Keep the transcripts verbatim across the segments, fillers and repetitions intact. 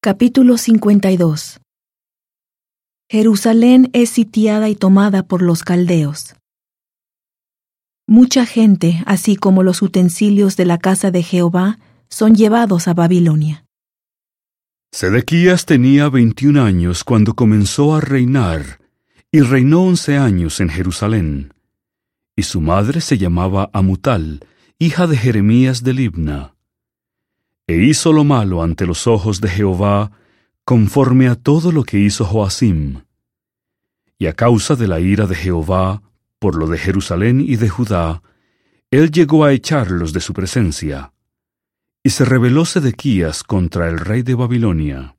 Capítulo cincuenta y dos. Jerusalén es sitiada y tomada por los caldeos. Mucha gente, así como los utensilios de la casa de Jehová, son llevados a Babilonia. Sedequías tenía veintiún años cuando comenzó a reinar, y reinó once años en Jerusalén. Y su madre se llamaba Amutal, hija de Jeremías de Libna. E hizo lo malo ante los ojos de Jehová, conforme a todo lo que hizo Joacim. Y a causa de la ira de Jehová, por lo de Jerusalén y de Judá, él llegó a echarlos de su presencia. Y se rebeló Sedequías contra el rey de Babilonia.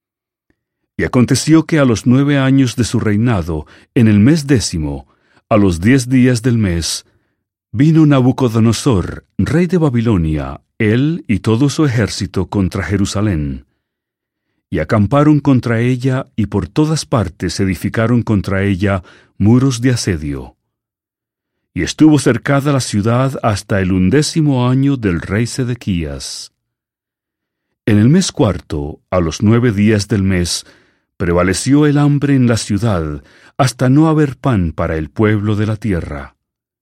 Y aconteció que a los nueve años de su reinado, en el mes décimo, a los diez días del mes, vino Nabucodonosor, rey de Babilonia, él y todo su ejército contra Jerusalén. Y acamparon contra ella, y por todas partes edificaron contra ella muros de asedio. Y estuvo cercada la ciudad hasta el undécimo año del rey Sedequías. En el mes cuarto, a los nueve días del mes, prevaleció el hambre en la ciudad, hasta no haber pan para el pueblo de la tierra.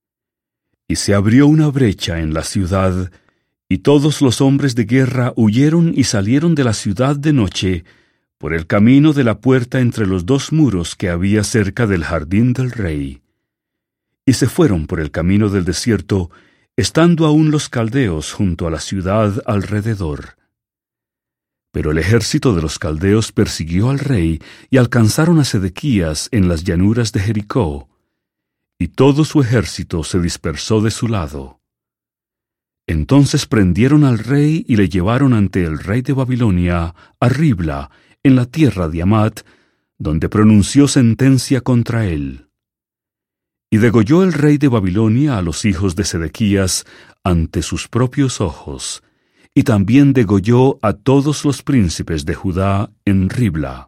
Y se abrió una brecha en la ciudad, y todos los hombres de guerra huyeron y salieron de la ciudad de noche, por el camino de la puerta entre los dos muros que había cerca del jardín del rey. Y se fueron por el camino del desierto, estando aún los caldeos junto a la ciudad alrededor. Pero el ejército de los caldeos persiguió al rey, y alcanzaron a Sedequías en las llanuras de Jericó, y todo su ejército se dispersó de su lado. Entonces prendieron al rey y le llevaron ante el rey de Babilonia, a Ribla, en la tierra de Amat, donde pronunció sentencia contra él. Y degolló el rey de Babilonia a los hijos de Sedequías ante sus propios ojos, y también degolló a todos los príncipes de Judá en Ribla.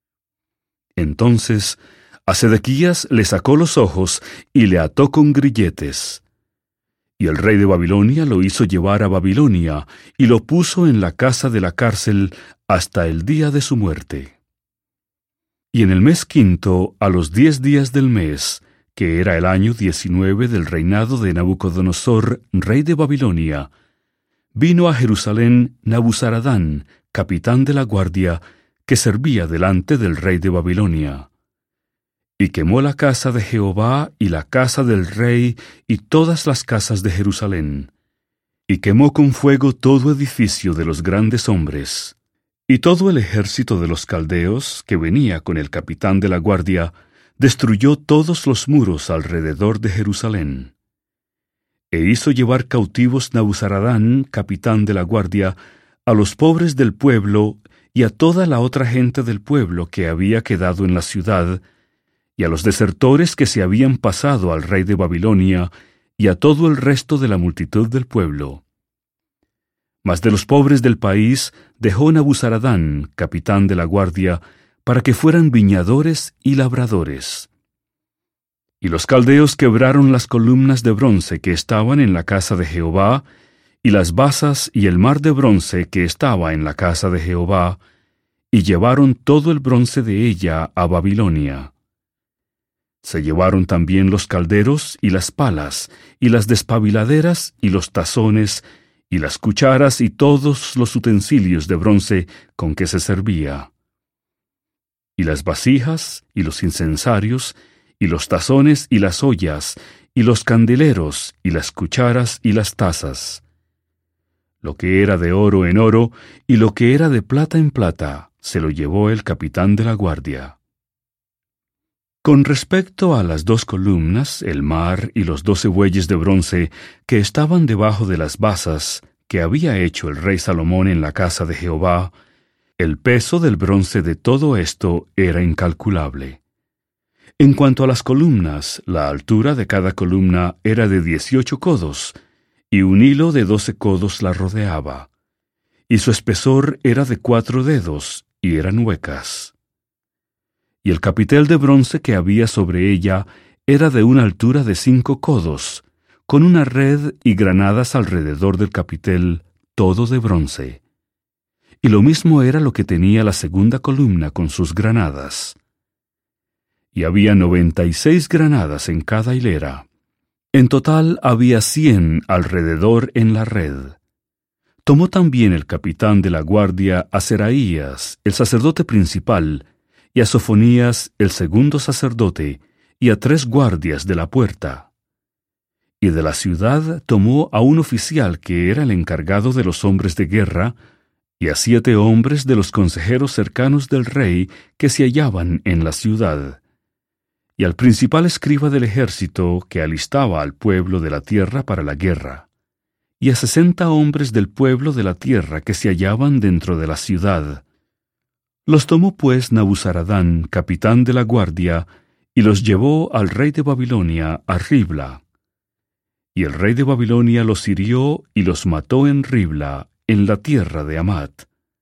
Entonces a Sedequías le sacó los ojos y le ató con grilletes. Y el rey de Babilonia lo hizo llevar a Babilonia, y lo puso en la casa de la cárcel hasta el día de su muerte. Y en el mes quinto, a los diez días del mes, que era el año diecinueve del reinado de Nabucodonosor, rey de Babilonia, vino a Jerusalén Nabuzaradán, capitán de la guardia, que servía delante del rey de Babilonia. Y quemó la casa de Jehová y la casa del rey y todas las casas de Jerusalén. Y quemó con fuego todo edificio de los grandes hombres. Y todo el ejército de los caldeos, que venía con el capitán de la guardia, destruyó todos los muros alrededor de Jerusalén. E hizo llevar cautivos Nabuzaradán, capitán de la guardia, a los pobres del pueblo y a toda la otra gente del pueblo que había quedado en la ciudad, y a los desertores que se habían pasado al rey de Babilonia, y a todo el resto de la multitud del pueblo. Mas de los pobres del país dejó Nabuzaradán, capitán de la guardia, para que fueran viñadores y labradores. Y los caldeos quebraron las columnas de bronce que estaban en la casa de Jehová, y las basas y el mar de bronce que estaba en la casa de Jehová, y llevaron todo el bronce de ella a Babilonia. Se llevaron también los calderos y las palas, y las despabiladeras y los tazones, y las cucharas y todos los utensilios de bronce con que se servía. Y las vasijas, y los incensarios, y los tazones y las ollas, y los candeleros, y las cucharas y las tazas. Lo que era de oro en oro, y lo que era de plata en plata, se lo llevó el capitán de la guardia. Con respecto a las dos columnas, el mar y los doce bueyes de bronce que estaban debajo de las basas que había hecho el rey Salomón en la casa de Jehová, el peso del bronce de todo esto era incalculable. En cuanto a las columnas, la altura de cada columna era de dieciocho codos, y un hilo de doce codos la rodeaba, y su espesor era de cuatro dedos, y eran huecas. Y el capitel de bronce que había sobre ella era de una altura de cinco codos, con una red y granadas alrededor del capitel, todo de bronce. y lo mismo era lo que tenía la segunda columna con sus granadas. Y había noventa y seis granadas en cada hilera. En total había cien alrededor en la red. Tomó también el capitán de la guardia a Seraías, el sacerdote principal, y a Sofonías, el segundo sacerdote, y a tres guardias de la puerta. Y de la ciudad tomó a un oficial que era el encargado de los hombres de guerra, y a siete hombres de los consejeros cercanos del rey que se hallaban en la ciudad, y al principal escriba del ejército que alistaba al pueblo de la tierra para la guerra, y a sesenta hombres del pueblo de la tierra que se hallaban dentro de la ciudad. Los tomó pues Nabuzaradán, capitán de la guardia, y los llevó al rey de Babilonia a Ribla. Y el rey de Babilonia los hirió y los mató en Ribla, en la tierra de Hamat.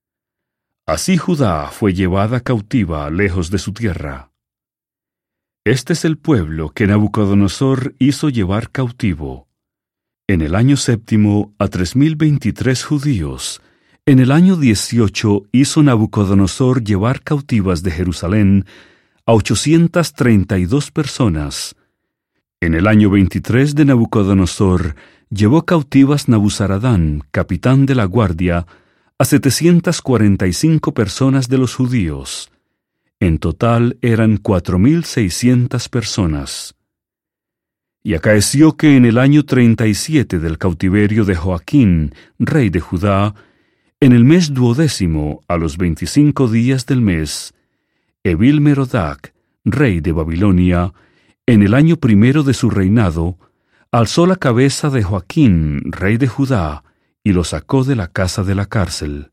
Así Judá fue llevada cautiva lejos de su tierra. Este es el pueblo que Nabucodonosor hizo llevar cautivo. En el año séptimo a tres mil veintitrés judíos. En el año dieciocho hizo Nabucodonosor llevar cautivas de Jerusalén a ochocientas treinta y dos personas. En el año veintitrés de Nabucodonosor llevó cautivas Nabuzaradán, capitán de la guardia, a setecientas cuarenta y cinco personas de los judíos. En total eran cuatro mil seiscientas personas. Y acaeció que en el año treinta y siete del cautiverio de Joaquín, rey de Judá, en el mes duodécimo, a los veinticinco días del mes, Evil-Merodach, rey de Babilonia, en el año primero de su reinado, alzó la cabeza de Joaquín, rey de Judá, y lo sacó de la casa de la cárcel.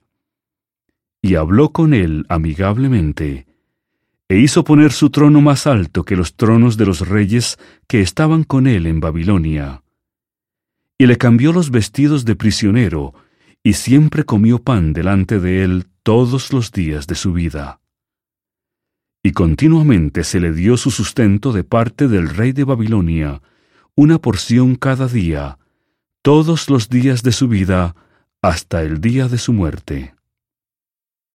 Y habló con él amigablemente, e hizo poner su trono más alto que los tronos de los reyes que estaban con él en Babilonia. Y le cambió los vestidos de prisionero, y siempre comió pan delante de él todos los días de su vida. Y continuamente se le dio su sustento de parte del rey de Babilonia, una porción cada día, todos los días de su vida, hasta el día de su muerte.